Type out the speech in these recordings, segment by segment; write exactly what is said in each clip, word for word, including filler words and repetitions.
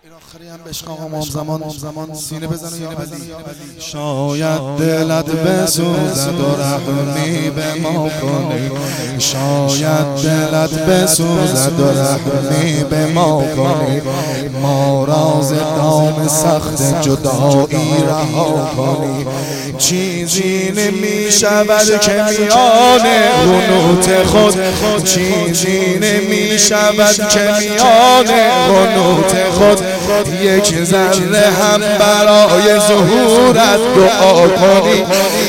آخری هم بشق آقا مام زمان زمان سینه بزنه یا علی. شاید دلت بسوزد و رحمی به ما کنی، شاید دلت بسوزد و رحمی به ما کنی، ما راز دام سخت جدایی رها کنی. چیزی نمی شود که میان قنوت خود، چیزی نمی شود که میان قنوت خود یک ذره هم برای ظهورت دعا کنی.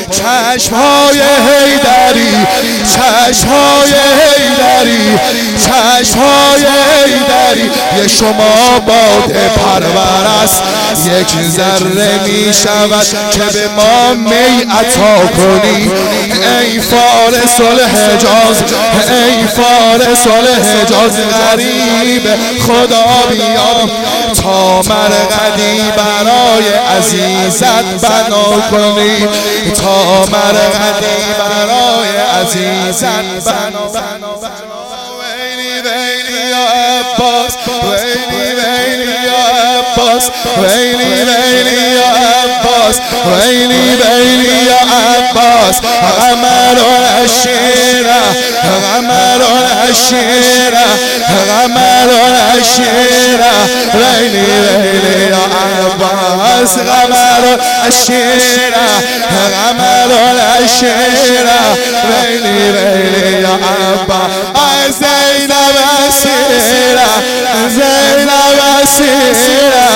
چشمهای حیدری، چشمهای حیدری، چشمهای حیدری، یه شما باده پرور است، یک ذره می شود که به ما می عطا کنی. ای فارس الحجاز، ای فارس الحجاز، غریب خدا بیابی تا مرقدی برای عزیزت بنا کنی، تا مرقدی برای عزیزت بنا کنی. ویلی ویلی یا عباس، ویلی ویلی یا عباس، ویلی ویلی یا عباس، ویلی ویلی یا عباس. غمر العشیره، غمر العشیره، غمر العشیره، ویلی ویلی یا عباس. غمر العشیره، غمر العشیره، ویلی ویلی یا عباس. زینب اسیره، زینب اسیره،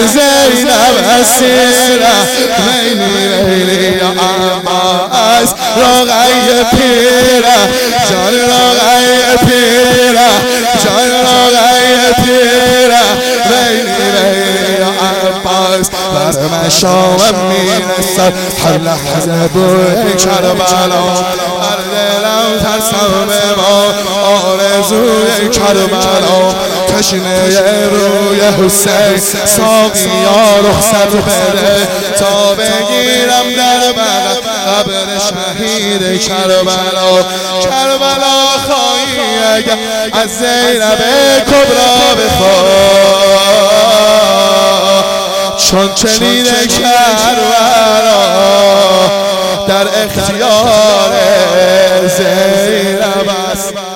زینب اسیره، ویلی ویلی یا عباس. رقیه پیره، جان رقیه پیره، جان رقیه پیره، ویلی ویلی یا عباس. بر مشامم میرسد هر لحظه بوی کربلا، هر دلم ترسم به ما آرزوی کربلا. تشنه روی حسین ساقیا رخصت بده تا بگیرم در بغل قبر شهید کربلا. کربلا خواهی اگر از زینب کبرا بخواه، چون چنین کربلا در اختیار زینب است.